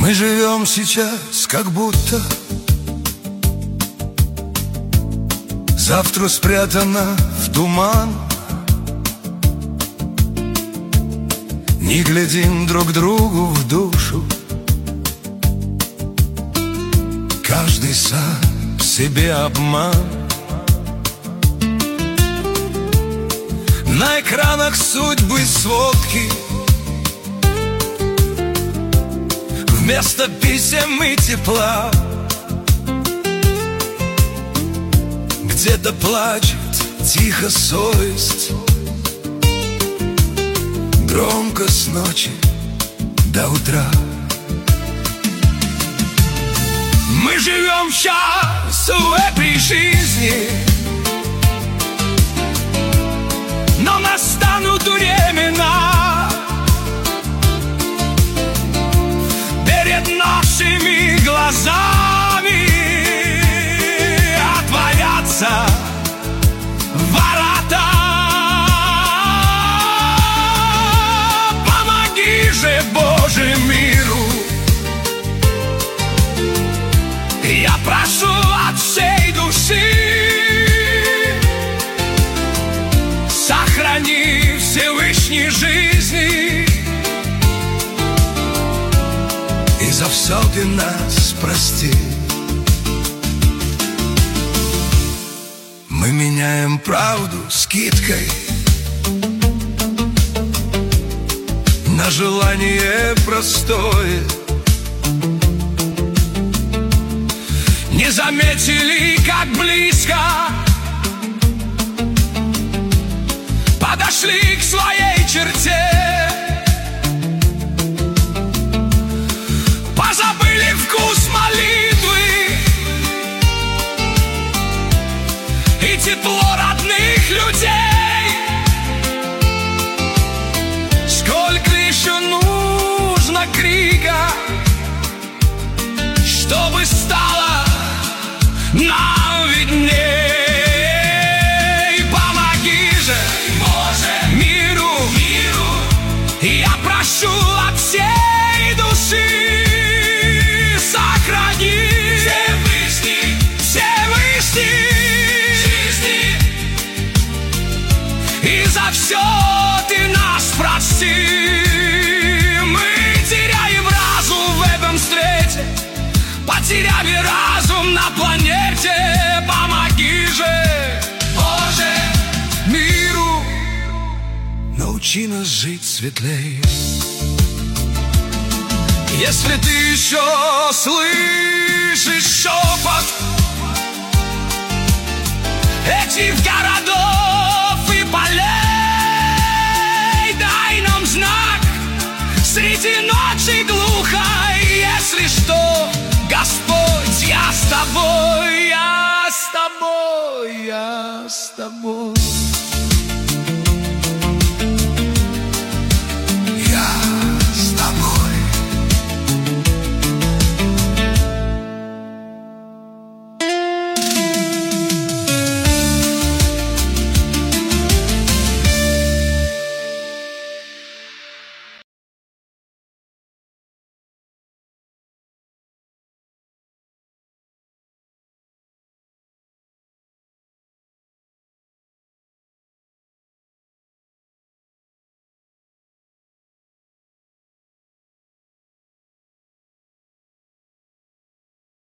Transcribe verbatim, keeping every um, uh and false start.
Мы живем сейчас, как будто завтра спрятано в туман. Не глядим друг другу в душу, каждый сам себе обман. На экранах судьбы сводки, вместо писем и тепла. Где-то плачет тихо совесть, громко с ночи до утра. Мы живем сейчас в этой жизни, но настанут времена, перед нашими глазами отворятся ворота. Помоги же, Боже, миру, я прошу от всей души. Сохрани Всевышний жизни, и за все ты нас прости. Мы меняем правду скидкой на желание простое. Не заметили, как близко подошли к своей черте. Позабыли вкус молитвы и тепло родных людей. Сколько еще нужно крика, чтобы стало нам видней. Помоги же, Боже, миру, миру, я прошу от всей души. Сохрани Всевышний, Всевышний жизни, и за все ты нас прости. Мы теряем разум в этом свете, потеряли разум на планете. Помоги же, Боже, миру, научи нас жить светлее. Если ты еще слышишь шепот этих городов и полей, дай нам знак среди ночи глухой. Если что, Господь, я с тобой, я с тобой, я с тобой.